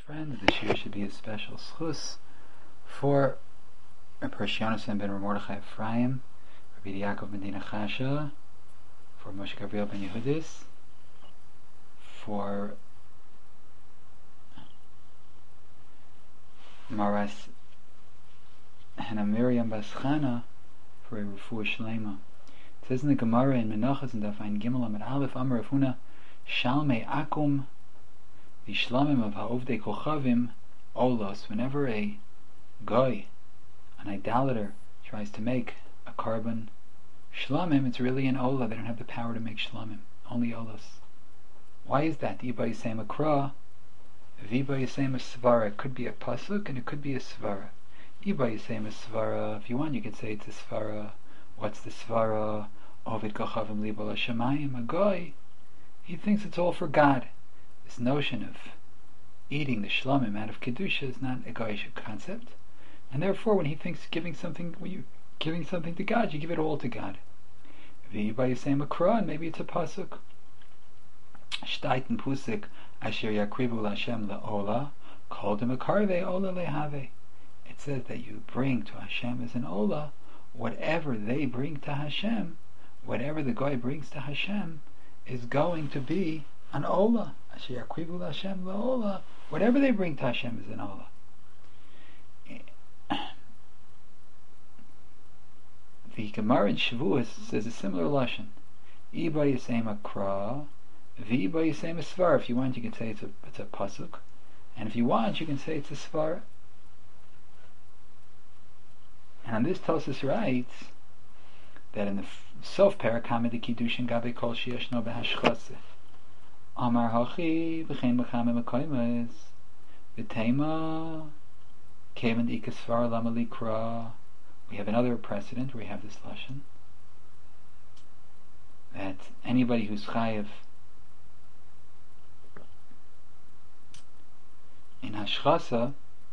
friend. This year should be a special schus for Rosh Yonasan ben Mordechai Ephraim, Rabbi Yaakov ben Dina Chasha, for Moshe Gabriel ben Yehudis, for Maras Hannah Miriam Baschana, for a Refuah Shlema. It says in the Gemara in Menachos and Daf Ein Gimel Amud Aleph Amar Rav Huna Shalmei Akum the Shlamim of Ha'ovdei Kochavim Olos. Whenever a guy, an idolater, tries to make a carbon shlamim, it's really an ola. They don't have the power to make shlamim, only olos. Why is that? Iba Yisem Akra, Viba Yisem Svara. It could be a pasuk and it could be a svara. Iba Yisem Svara. If you want, you could say it's a svara. What's the svara? Ovid Kochavim Libal Hashemayim. A guy, he thinks it's all for God. This notion of eating the shlamim out of kedusha is not a goyish concept, and therefore, when he thinks when you're giving something to God, you give it all to God. V'yiba Yisem Akra, and maybe it's a pasuk. Shtaitin pusik asher yakrivu l'Hashem la'ola, kol demekarve ola lehave. It says that you bring to Hashem as an ola whatever they bring to Hashem, whatever the guy brings to Hashem is going to be an ola. Asher yakrivu l'Hashem la'ola. Whatever they bring to Hashem is an ola. The Gemara in Shavuos says a similar lashon. Iba Yisem Akra, V'iba Yisem Svara. If you want, you can say it's a pasuk, and if you want, you can say it's a svara. And on this Tosfos writes that in the Sof Perek Hamid Kiddushin Gabe Kol Sheyeshno Behashchase Amar Hachi V'chein B'chamim Akoymes V'teima Kevan Ika Svara Lama Likra. We have another precedent where we have this lashon that anybody who's chayev in hashchasa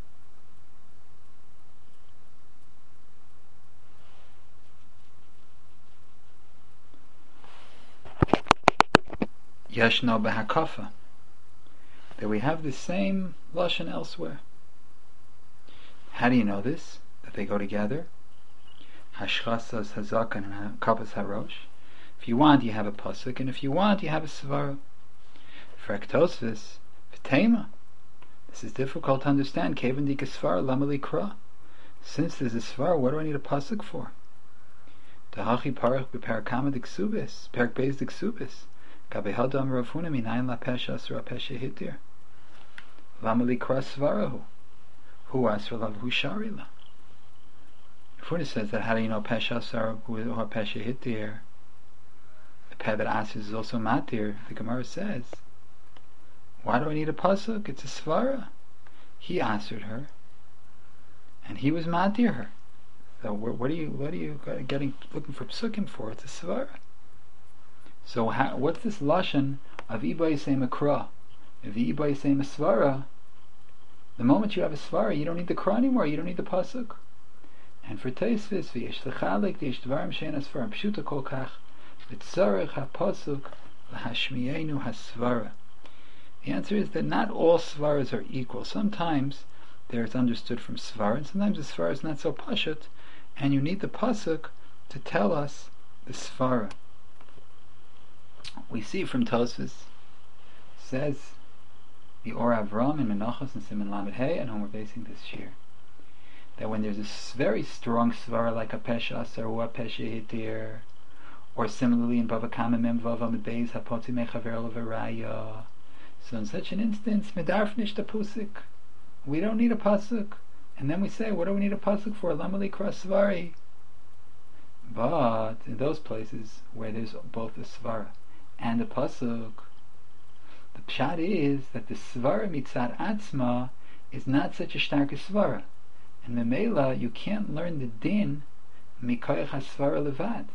yashna behakafa, that we have the same lashon elsewhere. How do you know this? That they go together? Hashchasas hazakan and kapas harosh. If you want, you have a pasuk, and if you want, you have a svara. For Tosfos, v'teima. This is difficult to understand. Kevan dika svara lama likra. Since there's a svara, what do I need a pasuk for? Dahachi parach b'parakama diksubis, parak beis diksubis. Gabe hadam Rav Huna minayin la pesha asra pesha hitir. Lama likra svarahu. Hu asra lav hu sharila. Rav says that how do you know pesha asar or pesha hitir? The peh that asks is also matir. The Gemara says, why do I need a pasuk? It's a svara. He answered her, and he was matir her. So what are you looking for psukim for? It's a svara. So what's this lashon of iba yisem akra? If the iba yisem a svara, the moment you have a svara, you don't need the kra anymore. You don't need the pasuk. And for Tosfos, v'yesh l'chalik v'yesh dvarim she'en asvarim pshuta kol kach v'tzarech ha'pasuk l'hashmiyenu ha'svara. The answer is that not all svaras are equal. Sometimes there is understood from svara, and sometimes the svara is not so pashut, and you need the pasuk to tell us the svara. We see from Tosfos, says the Or Avram in Menachos and Siman Lamed Hey, and whom we're basing this year, that when there's a very strong svara like a pesha asar or a pesha hitir, or similarly in Bava Kama Mem Vav Amud Beis Hapoti Mechaver Levaraya, so in such an instance medarfnish the pusik, we don't need a pasuk, and then we say, what do we need a pasuk for? Lamali krasvari. But in those places where there's both a svara and a pasuk, the pshat is that the svara mitzad atzma is not such a stark svara. And memela, you can't learn the din mikoyach hasvara levad.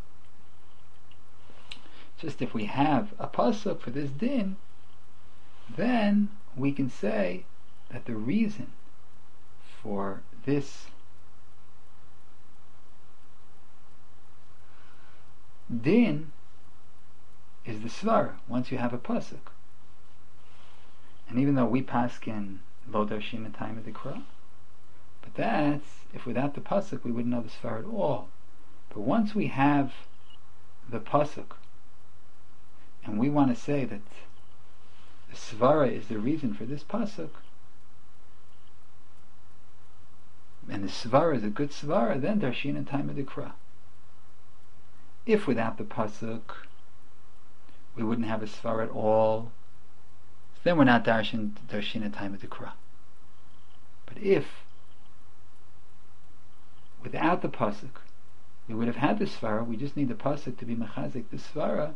Just if we have a pasuk for this din, then we can say that the reason for this din is the svara. Once you have a pasuk, and even though we paskin lo darshin in time of the Kra. But that's if without the pasuk we wouldn't know the svara at all. But once we have the pasuk, and we want to say that the svara is the reason for this pasuk, and the svara is a good svara, then darshin in time of the Kra. If without the pasuk we wouldn't have a svara at all, then we're not darshin in time of the Kra. But if without the pasuk we would have had the svara, we just need the pasuk to be mechazik the svara,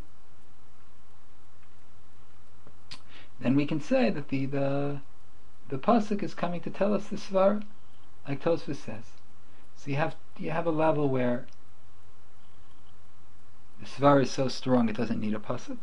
then we can say that the pasuk is coming to tell us the svara, like Tosfos says. So you have a level where the svara is so strong it doesn't need a pasuk,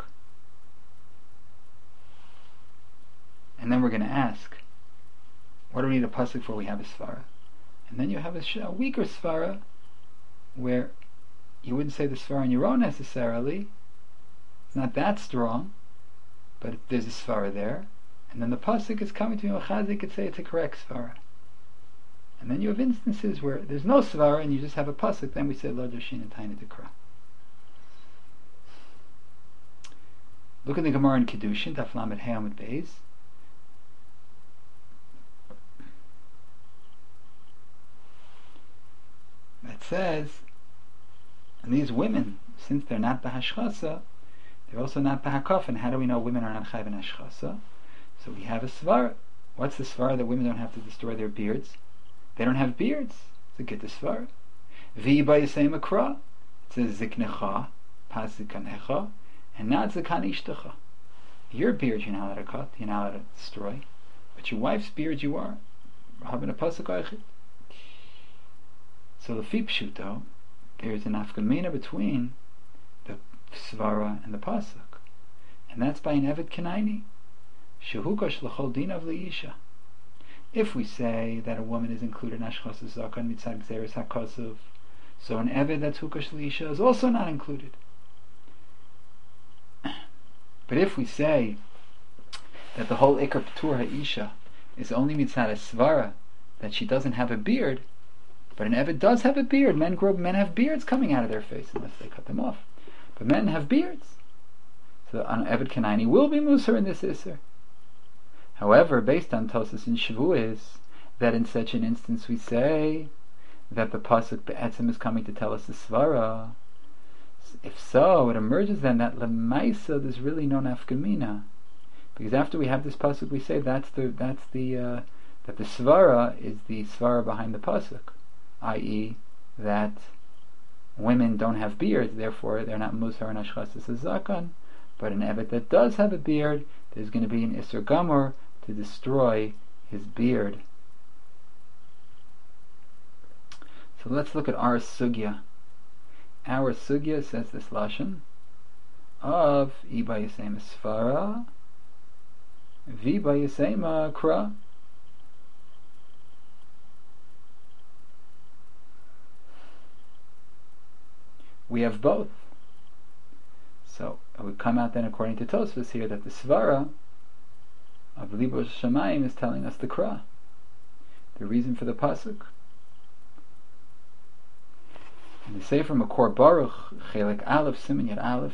and then we're going to ask, what do we need a pasuk for? We have a svara. And then you have a weaker svara where you wouldn't say the svara on your own necessarily, it's not that strong, but there's a svara there, and then the pasuk is coming to me, Chazik could say it's a correct svara. And then you have instances where there's no svara and you just have a pasuk, then we say lo darshin and taina dekra. Look at the Gemara in Kedushin, Daf Lamed Hey Amud Beis. That says, and these women, since they're not b'hashchasa, they're also not b'hakaf. And how do we know women are not chayv in hashchasa? So we have a svara. What's the svara that women don't have to destroy their beards? They don't have beards. So get the svara. Vi b'yisei makra. It says ziknecha, pas zikanecha, and not zikan ishtecha. Your beard you're not allowed to cut, you're not allowed to destroy, but your wife's beard you are. Having a pasuk aychid. So the pshuto, there's an afkamina between the svara and the pasuk, and that's by an eved kanaini, shehukash l'chol din of leisha. If we say that a woman is included in ashchas zakan mitzad gzeres hakasuv, so an eved that's hukash leisha is also not included. But if we say that the whole ikar p'tur ha'isha is only mitzad a svara, that she doesn't have a beard, but an eved does have a beard. Men have beards coming out of their face unless they cut them off. But men have beards. So an eved kanaini will be musar in this iser. However, based on Tosas and Shavuos, that in such an instance we say that the pasuk be'etzim is coming to tell us the svara. If so, it emerges then that lemaisa there's really no nafkamina, because after we have this pasuk, we say that the svara is the svara behind the pasuk, i.e., that women don't have beards, therefore they're not musar and ashchasas zakan. But an evet that does have a beard, there's going to be an isur gamor to destroy his beard. So let's look at our sugya. Our sugya says this lashon of iba yisema svara, viba yisema kra. We have both. So it would come out then, according to Tosfos here, that the svara of Libos Shamayim is telling us the kra, the reason for the pasuk. And the Sefer Makor Baruch, Chelek Aleph, Siman Yad Aleph,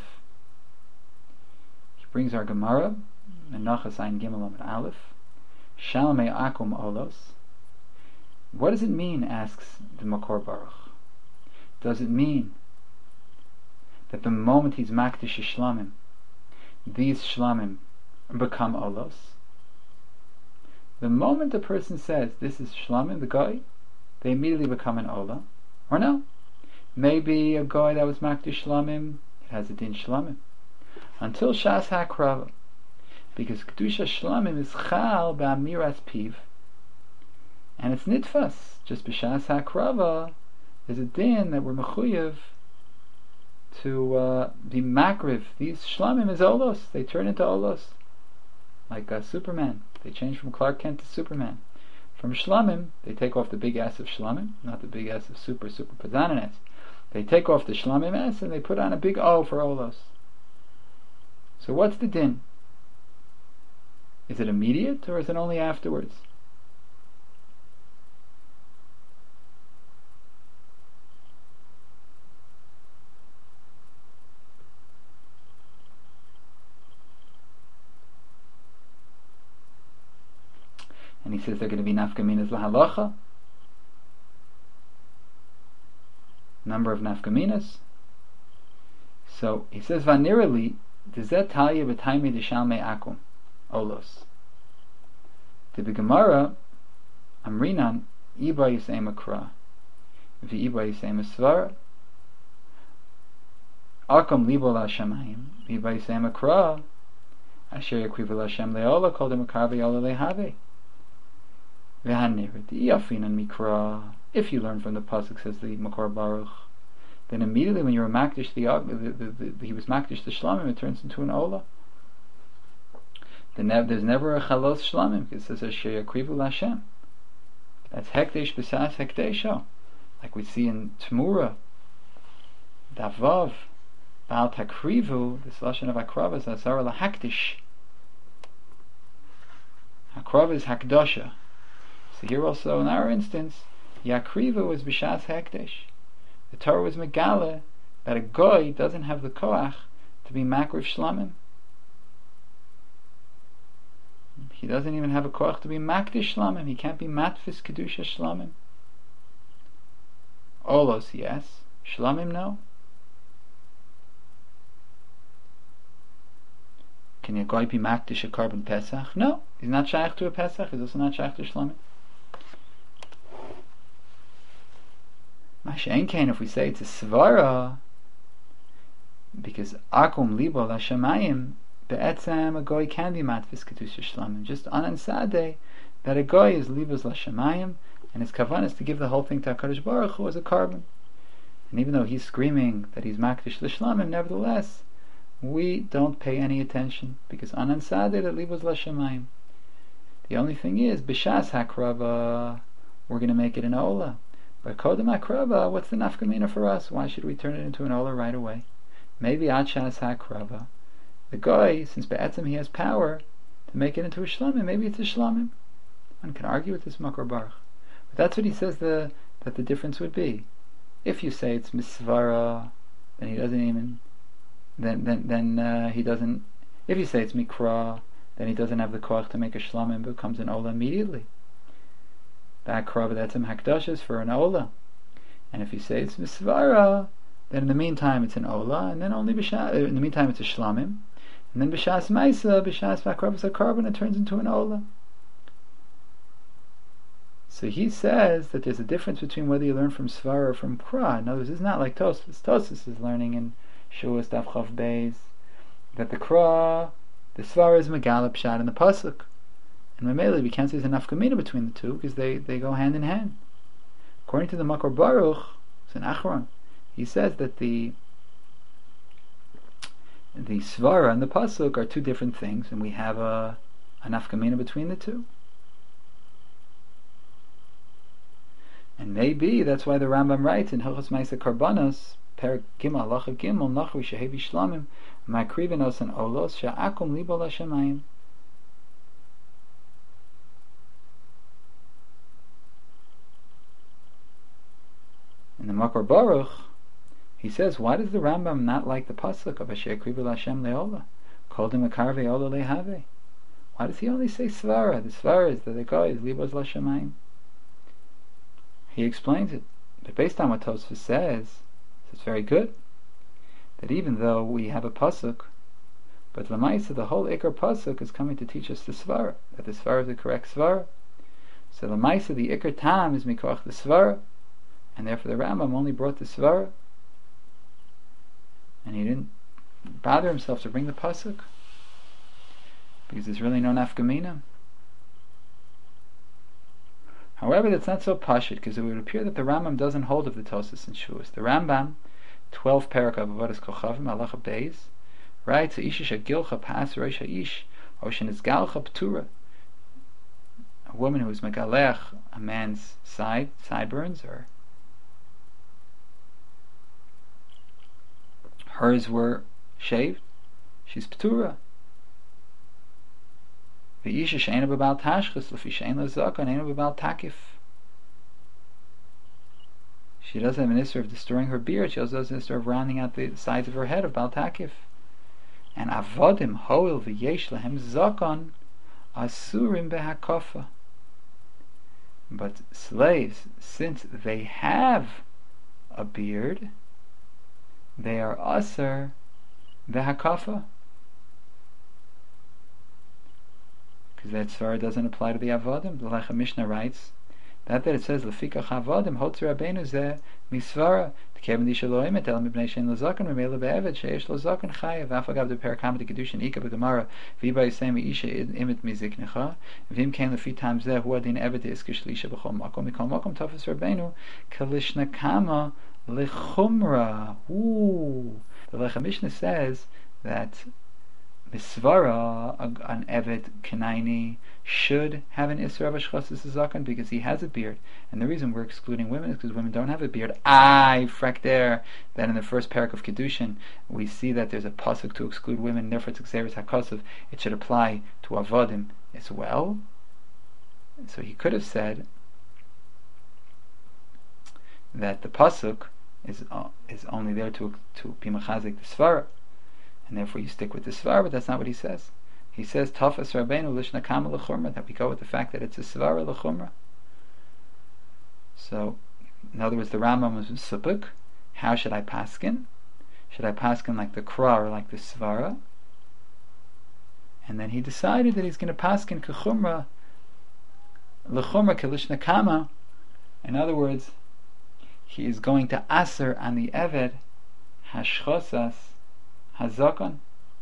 he brings our Gemara, Menachas Ayin Gimel Amud Aleph, Shalmei Akum Olos. What does it mean, asks the Makor Baruch? Does it mean that the moment he's makdish shlamim, these shlamim become olos? The moment a person says this is shlamim, the guy, they immediately become an ola, or no? Maybe a guy that was makdish shlamim, it has a din shlamim until shas hakrava, because kedusha shlamim is chal ba'amiras piv, and it's nitfas just b'shas hakrava. There's a din that we're mechuyev to be makriv. These shlamim is olos, they turn into olos, like Superman. They change from Clark Kent to Superman. From shlamim, they take off the big S of shlamim, not the big S of super padanan. They take off the shlamim S and they put on a big O for olos. So what's the din? Is it immediate or is it only afterwards? and he says they're going to be nafkaminas lahalacha. Number of nafkaminas. So he says vanirali dezet talya b'taimi deshalmei akum olos. The Gemara amrinan iba yisei makra v'iba yisei masvara akum libo l'shamayim v'iba yisei makra asher yakrivu l'Hashem le'ola kol demakar ve'ola le'have v'hanir di'afinan mikra. If you learn from the pasuk, says the Makor Baruch, then immediately when you're makdish he was makdish the shlamim, it turns into an ola. There's never a chalos shlamim. It says asher yakrivu l'Hashem. That's hekdesh b'sas hekdesho, like we see in Tmura Davav Baal Takrivu. This lashon of akrava is azara lahakdish. Akrava is hakdosha. So here also in our instance, yakrivu was b'shas hekdesh. The Torah was megala that a goy doesn't have the koach to be makriv shlamim. He doesn't even have a koach to be makdish shlamim. He can't be matfis kedusha shlamim. Olos, yes. Shlamim, no. Can a goy be makdish a carbon pesach? No. He's not shaykh to a pesach. He's also not shaykh to shlamim. Mashen kain, if we say it's a svara, because akum libo l'shamayim, be'etzem a goy can be matfis kedusha shlamim. Just anansadeh that a goy is libos l'shamayim, and his kavan is to give the whole thing to HaKadosh Baruch Hu as a carbon. And even though he's screaming that he's makdish l'shlamim, nevertheless we don't pay any attention, because anansadeh that libos l'shamayim. The only thing is b'shas hakrava we're going to make it an ola. But kodem hakrava, what's the nafkamina for us? Why should we turn it into an ola right away? Maybe achas hakrava, the guy, since be'etzem he has power to make it into a shlamim, maybe it's a shlamim. One can argue with this Makor Baruch, but that's what he says that the difference would be. If you say it's misvara, then he doesn't even. Then he doesn't. If you say it's mikra, then he doesn't have the koach to make a shlamim, but becomes an ola immediately. That krava, that's a hakdashas for an ola. And if you say it's misvara, then in the meantime it's an ola, and then only in the meantime it's a shlamim, and then b'shas ma'isa, b'shas v'akravas hakarbon, it turns into an ola. So he says that there's a difference between whether you learn from svara or from kra. In other words, it's not like Tosfos. Tosfos is learning in Shuas Daf Chav Beis that the kra, the svara is megalep pshat in the pasuk. And Mamela, we can't say there's enough kamina between the two because they go hand in hand. According to the Makor Baruch, it's an Achron, he says that the svara and the pasuk are two different things, and we have a nafkamina between the two. And maybe that's why the Rambam writes in Hilchos Ma'aseh Karbanos, Perek Gimel, Halacha Gimel, Nachri Shehevi Shlamim, Ma'akrivenos and Olos, Sha'akum Libo L'Shamayim. In the Makor Baruch, he says, why does the Rambam not like the pasuk of Asher Krivu L'Hashem Le'ola? Kol Demakar Ve'ola Le'have. Why does he only say svara? The svara is that the guy is Libos L'Shamayim. He explains it, but based on what Tosfos says, it's very good, that even though we have a pasuk, but Lamaisa, the whole Ikar pasuk is coming to teach us the svara, that the svara is the correct svara. So Lamaisa, the Ikar tam is mikoach the svara, and therefore the Rambam only brought the svara, and he didn't bother himself to bring the pasuk, because there's really no nafkamina. However, that's not so pashut, because it would appear that the Rambam doesn't hold of the Tosfos and Shuas. The Rambam, 12 parak of Avodas Kochavim, Halacha Beis, writes, Isha shagilcha pas rosh ha'ish, or shenizgalcha p'tura. A woman who is megalech a man's sideburns, or hers were shaved, she's p'tura. V'isha she'ena b'bal tashchis, l'fi she'en l'zaka, and b'bal takif. She doesn't have an issur of destroying her beard, she also has an issur of rounding out the sides of her head of bal takif. And avodim hoil v'yesh lahem zakon asurim behakofa. But slaves, since they have a beard, they are aser v'hakafa, because that svara doesn't apply to the avodim. The Lechem Mishnah writes that it says lefikach avodim hotzer rabbeinu zeh misvara t'kevin disha lo emet el mibnei shein lo zaken v'meila be'eved sheyesh lo zaken chayev v'af agav de perakam de kedushin ika b'gemara v'yiba yisem isha emet miziknecha v'im ken lefi tam zeh hu adin eved iskish lisha b'chol makom mikol makom tafas rabbeinu kalishna kama lechumra. The Lechem Mishnah says that misvara, an eved kenaini, should have an isra of ashchasas zakan because he has a beard. And the reason we're excluding women is because women don't have a beard. Frak there that in the first parak of Kedushin we see that there's a pasuk to exclude women, and therefore it's Xeris HaKosav. It should apply to avodim as well. So he could have said that the pasuk is only there to be machazik the svara, and therefore you stick with the svara, but that's not what he says. He says tafas rabbeinu lishna kama l'chumra, that we go with the fact that it's a svara l'chumra. So, in other words, the Rambam was supuk. How should I paskin? Should I paskin like the kra or like the svara? And then he decided that he's going to paskin kechumra l'chumra kelishna kama. In other words, he is going to aser on the eved hashchosas hazakon,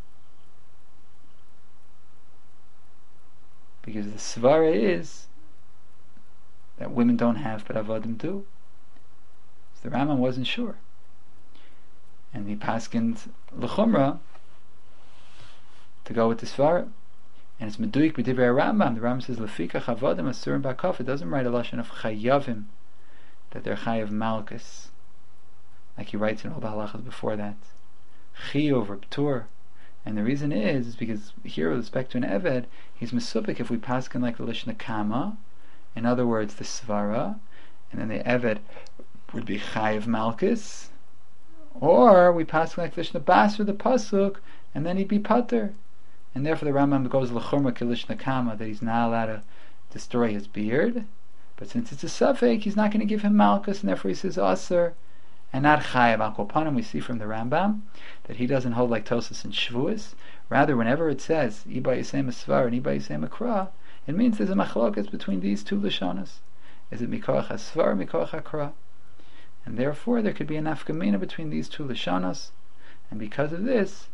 because the svara is that women don't have but avodim do. So the Rambam wasn't sure, and he paskined l'chumra to go with the svara, and it's meduik b'divrei Rambam. The Rambam says lefikach avodim asurim b'akaf. It doesn't write a lashon of chayavim, that they're chayav malchus, like he writes in all the halachas before that, chiyuv or ptur. And the reason is because here with respect to an eved, he's mesupik if we paskin like the lishna kama, in other words the svara, and then the eved would be chayav malchus, or we paskin like the lishna basra, the pasuk, and then he'd be pater. And therefore the Rambam goes l'chumra kelishna kama, that he's not allowed to destroy his beard. But since it's a suffix, he's not going to give him malchus, and therefore he says aser and not chayav. Al kol panim, we see from the Rambam that he doesn't hold like Tosas and Shvuas. Rather, whenever it says iba yisem asvar and iba yisem akra, it means there's a machlokas between these two lashonas. Is it mikoach asvar or mikoach akra? And therefore there could be a nafkamina between these two lashonas, and because of this,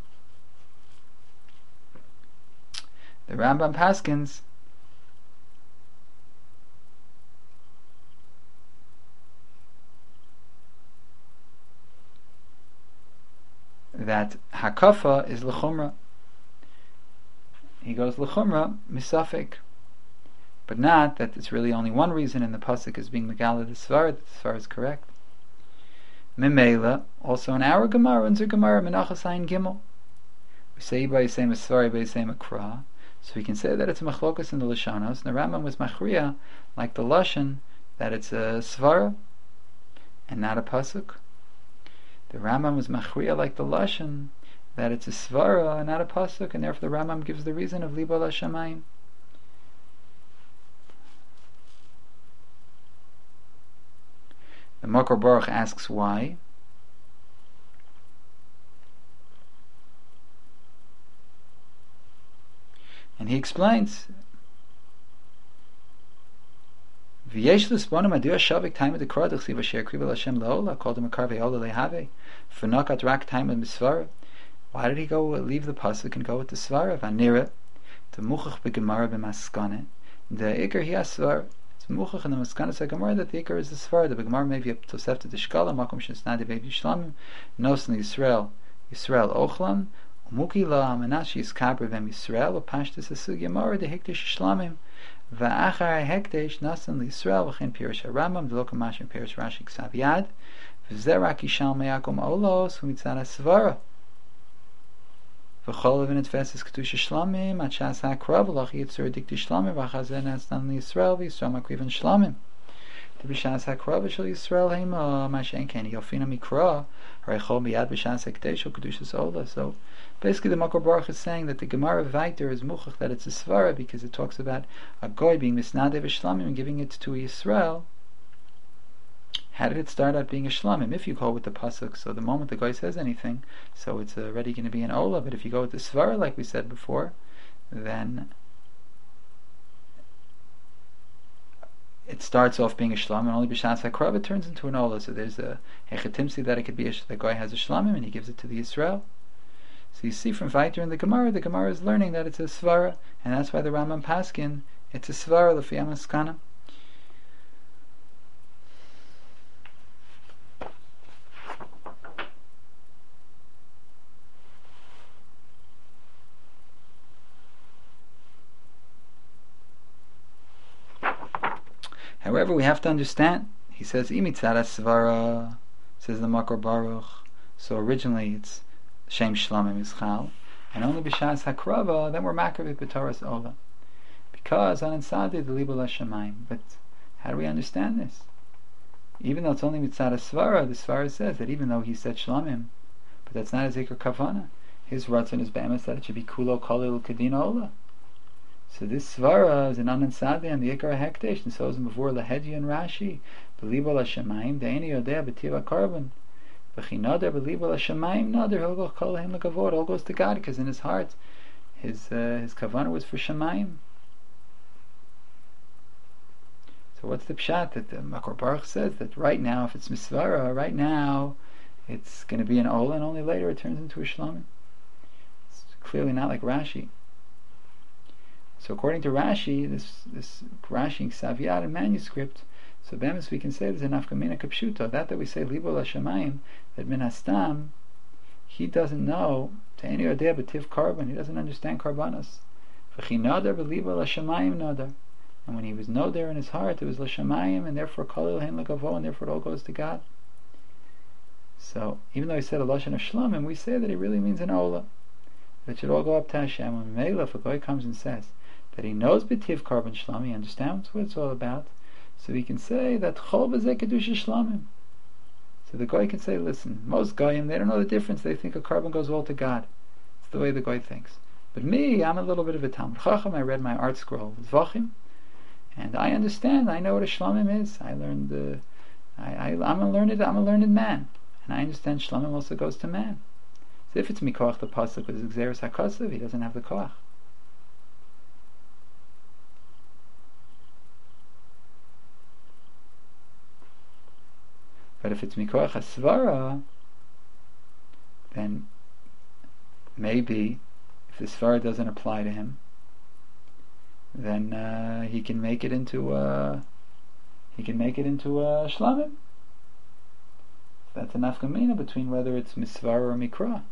the Rambam paskins that hakafa is l'chumra. He goes l'chumra misafik, but not that it's really only one reason in the pasuk is being megala the svara, that the svara is correct. Memela, also in our Gemara, in Gemara Menachos Ayin Gimel, we say by same svara by same akra, so we can say that it's a machlokas in the lashonos. And the Rambam was machriya like the lashon that it's a svara and not a pasuk. The Rambam was machriya like the lashon that it's a svara and not a pasuk, and therefore the Rambam gives the reason of liba l'shamayim. The Makor Baruch asks why. And he explains, V'yesh l'sponim adir shavik time of the krah d'chsiv asher kriva l'Hashem la'ola called him a karvei ola lehave v'nakat rak time of misvara. Why did he go leave the pasuk and go with the svara? V'anira the muchach b'gemara b'maskane the ikar hi asvar. It's muchach in the maskane s'gemara that the ikar is the svara. The b'gemara may be a tosefta d'shkala makom shesnadi be'v yishlamim nosn Yisrael ochlam umuki la amanash yiskaber v'em Yisrael u'pashtis asug yamara dehiktish shlamim v'achar hekdesh nasan l'Yisrael v'chen pirish haRambam v'lo kamashim pirish Rashi ksav yad v'zerak yishal meyakom olos v'mitzad asvara v'chol v'netfeses kedusha shlamim atshas ha'kra v'lach yitzur dikti shlamim v'chazen nasan l'Yisrael v'Yisrael makriven shlamim b'shas ha'kra v'shel Yisrael heima mashen ken yofina mikra ha'rechol miyad b'shas hekdesh u'kedushas ola. So Basically, the Makor Baruch is saying that the Gemara Vayter is muchach that it's a svara because it talks about a goy being misnadev shlamim and giving it to Yisrael. How did it start out being a shlamim? If you go with the pasuk, so the moment the guy says anything, so it's already going to be an ola. But if you go with the svara, like we said before, then it starts off being a shlamim, and only b'shas hakrav it turns into an ola. So there's a hechetimsi that it could be the guy has a shlamim and he gives it to the Yisrael. So you see from Vayter in the Gemara is learning that it's a svara, and that's why the Rambam Paskin, it's a svara l'fi amaskana. However, we have to understand, he says, imitzara svara, says the Makor Baruch, so originally it's Shem Shlamim is Chal, and only b'shas hakrava, then we're makavit b'toras ola, because on insadi the libul hashamayim. But how do we understand this? Even though it's only mitzad svara, the svara says that even though he said shlamim, but that's not a zikr kavana. His ratzon is be'emes that it should be kulo kolil kadina ola. So this svara is an anansadi and the ikar hekdesh, and so is before lahedji and Rashi, the libul hashamayim, the eni yodea b'tiva karban. All goes to God, because in his heart his kavanah was for Shemayim. So what's the pshat that the Makor Baruch says that right now, if it's misvara, right now it's going to be an ola, and only later it turns into a shlamim? It's clearly not like Rashi. So according to Rashi, this Rashi Ksaviyat in manuscript, so bemis we can say there's an afkamina kapshuta, that we say libul hashamayim, that min hastam, he doesn't know to any odeh b'tiv karban, he doesn't understand karbanos. V'chi nadar b'libul hashamayim nadar, and when he was noder in his heart, it was l'shamayim, and therefore kolil hein l'gavo, and therefore it all goes to God. So even though he said a lashon of shlamim, we say that he really means an ola, that it should all go up to Hashem. When Meila, if a guy comes and says that he knows b'tiv karban shlam, he understands what it's all about, so we can say that chol b'zeh kedusha shlamim. So the guy can say, listen, most goyim, they don't know the difference. They think a carbon goes all to God. It's the way the guy thinks. But me, I'm a little bit of a Talmud Chacham. I read my art scroll, Zvachim, and I understand. I know what a shlamim is. I learned. I'm a learned man, and I understand shlamim also goes to man. So if it's mikoach the pasuk with Xeris HaKosav, he doesn't have the koach. But if it's mikoach hasvara, then maybe if the svara doesn't apply to him, then he can make it into a shlamim. That's an afkamina between whether it's misvara or mikra.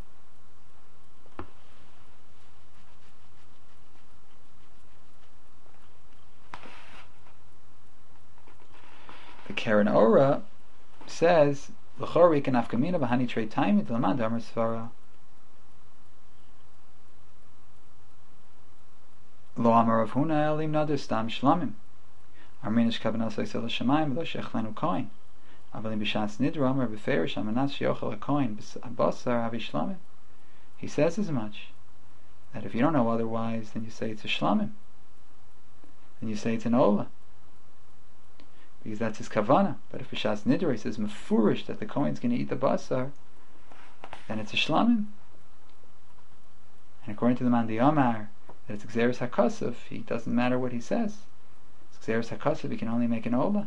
The Karen Ora says l'chor we can afkamina b'hani trei taimid l'man damar svara lo amar Rav Huna elim nader stam shlamim arminish kavanah seisel l'shamayim lo shechlenu koin avalim b'shas nidra amar b'ferish amanas sheyochel koin b'asar havi shlamim. He says as much, that if you don't know otherwise, then you say it's a shlamim, then you say it's an ola, because that's his kavana. But if b'shas nidra he says mefurish that the kohen's going to eat the basar, then it's a shlamim. And according to the Mandi Amar, that it's Xeris HaKosav, it doesn't matter what he says. It's Xeris HaKosav, he can only make an ola.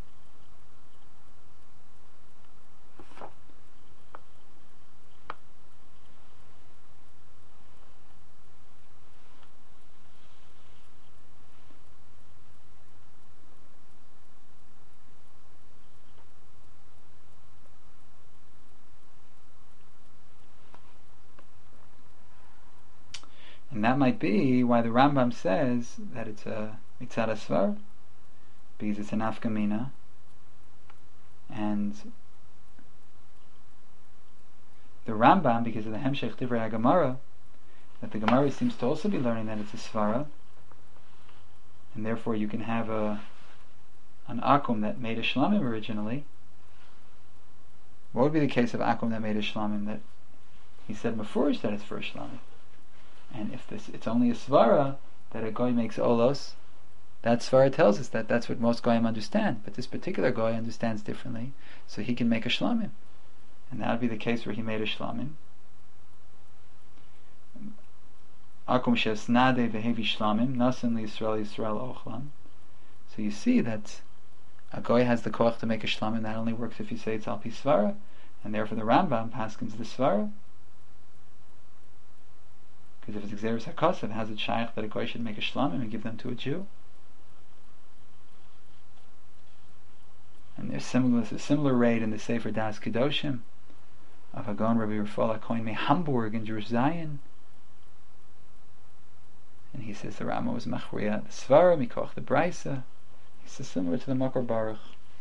And that might be why the Rambam says that it's a mitzad asvar, because it's an afkamina, and the Rambam, because of the Hemshech Divrei HaGemara, that the Gemara seems to also be learning that it's a svara, and therefore you can have an akum that made a shlamim originally. What would be the case of akum that made a shlamim? That he said mafurish that it's for a shlamim. And if it's only a svara that a goy makes olos, that svara tells us that that's what most goyim understand. But this particular goy understands differently, so he can make a shlamim. And that would be the case where he made a shlamim. Akum shesnade vehevi shlamim nasan li Yisrael Yisrael ochlam. So you see that a goy has the koach to make a shlamim. That only works if you say it's al pi svara, and therefore the Rambam paskins the svara. Because if it's Xeris HaKosav, has it shaykh that a goy should make a shlamim and give them to a Jew? And there's a similar raid in the Sefer Das Kedoshim of Hagon Rabbi Rafal HaKohen me Hamburg in Jerusalem. And he says the Rama was machriya the svara mikoch the brisa. He says similar to the Makor Baruch.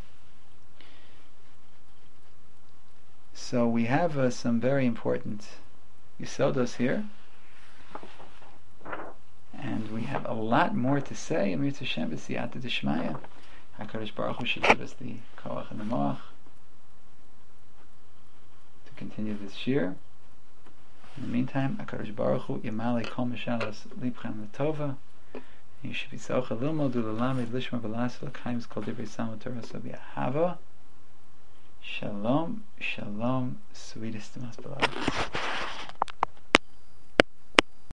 So we have some very important yisodos here, and we have a lot more to say. And Mirza Shem b'siyata d'shmaya, HaKadosh Baruch Hu should give us the koach and the moach to continue this year. In the meantime, HaKadosh Baruch Hu Yamale Kol Mishalas Libchem L'Tova. You should be Zocha Lilmod Ulalamid Lishma V'Las V'L'Chaim Kol Divrei Samo Torah Sobi Ahava. Shalom, shalom, sweetest and most beloved.